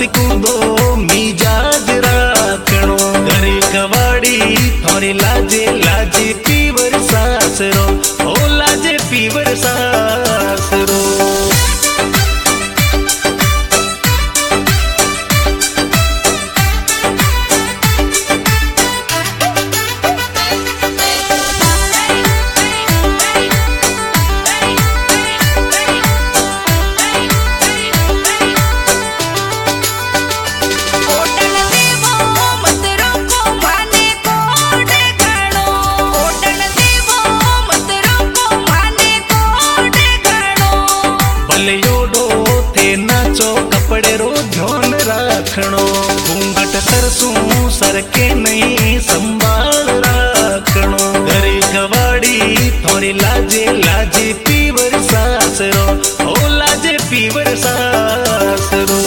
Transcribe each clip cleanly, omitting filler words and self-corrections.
कूदो मिजाज राखणो। घरे कवाड़ी थोड़ी लाजे लाजे पीवर सासरो, ओ लाजे पीवर सासरो। कपड़े रो ध्यान राखणो, घूंघट सरसू सर के नहीं संभाल राखणो। घरे कवाड़ी थोड़ी लाजे लाजे पीवर सासरो, ओ लाजे पीवर सासरो।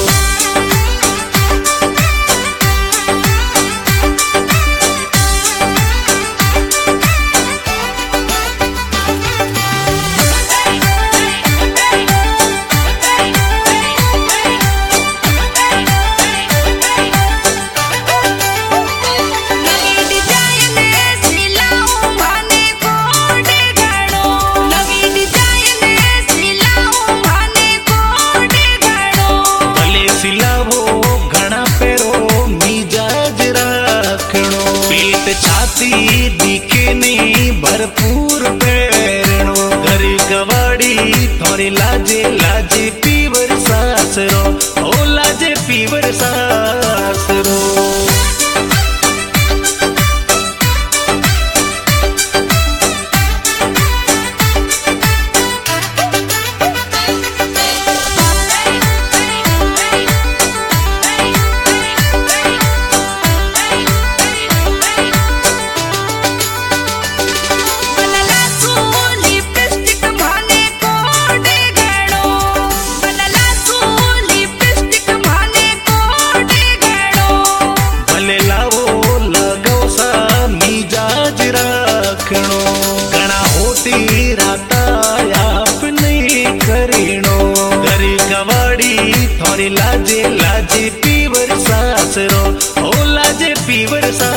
छाती दिखे नहीं भरपूर पैरणो। घरे कवाड़ी थोड़ी लाजे लाजे पीवर सासरो, ओ लाजे पीवर सासरो। घना होती राता आप नहीं करीणो। घरे कवाड़ी थोड़ी लाजे लाजे पीवर सासरो, ओ लाजे पीवर सासरो।